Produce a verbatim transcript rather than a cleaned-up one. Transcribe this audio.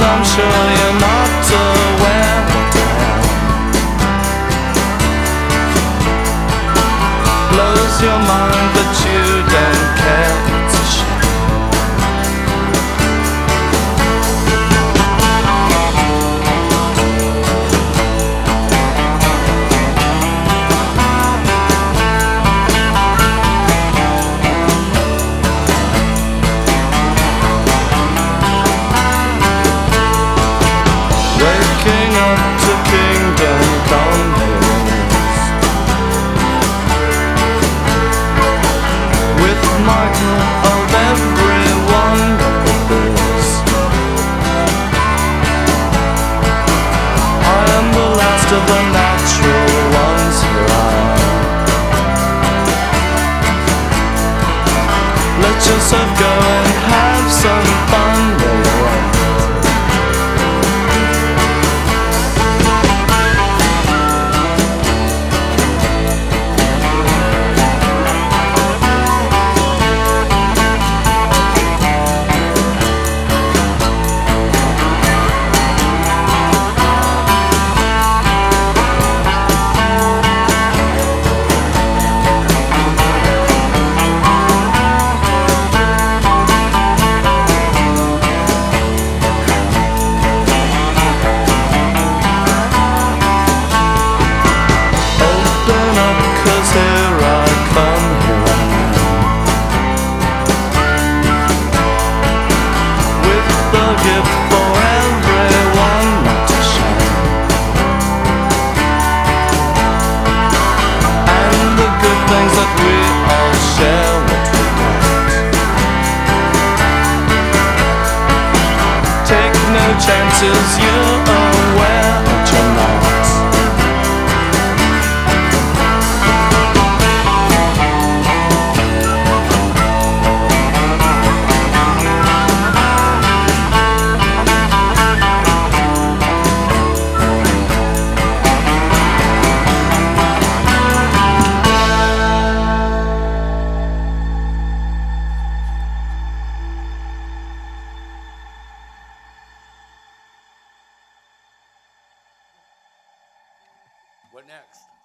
I'm sure you're not aware what I am. Blows your mind but you don't care. It's a shame. Waking up to kingdom come hills, with Michael of everyone that is. I am the last of the natural ones here. I let yourself go and have some fun later on. Chances you're aware that you're not. What next?